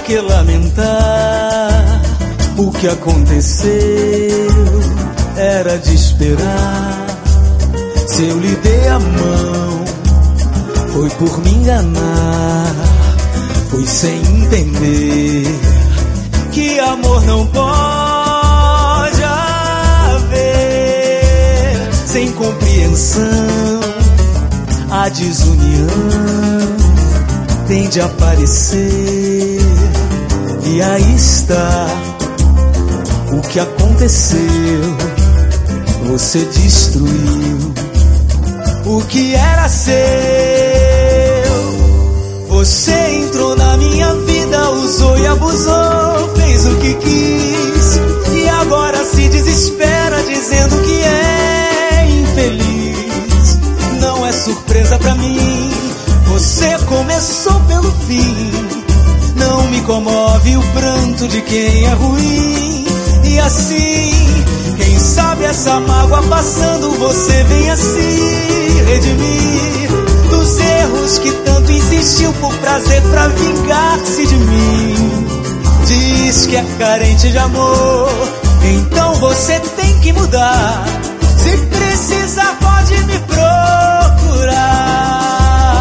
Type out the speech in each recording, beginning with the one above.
que lamentar? O que aconteceu era de esperar. Se eu lhe dei a mão, foi por me enganar. Foi sem entender que amor não pode haver. Sem compreensão, a desunião tem de aparecer. E aí está o que aconteceu. Você destruiu o que era seu. Você entrou na minha vida, usou e abusou, fez o que quis e agora se desespera dizendo que é infeliz. Não é surpresa pra mim, você começou pelo fim. Não me comove o pranto de quem é ruim. E assim, quem sabe essa mágoa passando, você venha se redimir dos erros que tanto insistiu por prazer pra vingar-se de mim. Diz que é carente de amor, então você tem que mudar. Se precisar pode me procurar.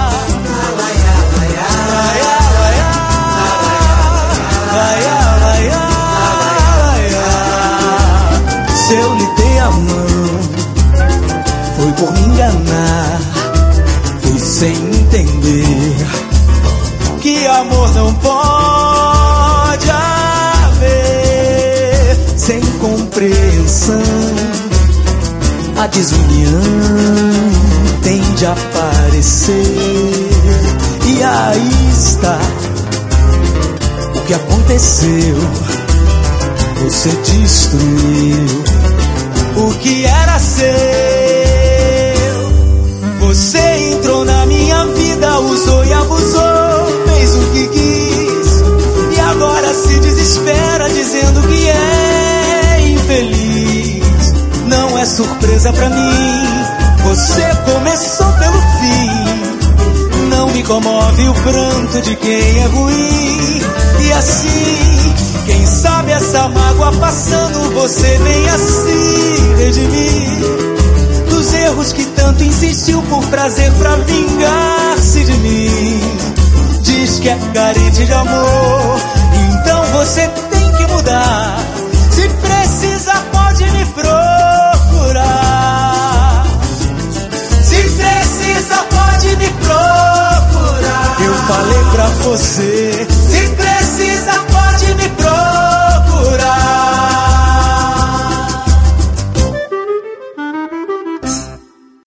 Se eu lhe dei a mão, foi por me enganar. Fui sem entender que amor não pode haver. Sem compreensão, a desunião tem de aparecer. E aí está o que aconteceu. Você destruiu o que era seu. Você entrou na minha vida, usou e abusou, fez o que quis e agora se desespera dizendo que é infeliz. Não é surpresa pra mim, você começou pelo fim. Não me comove o pranto de quem é ruim. E assim, quem sabe essa mágoa passando, você venha se redimir dos erros que tanto insistiu por prazer pra vingar-se de mim. Diz que é carente de amor, então você tem que mudar.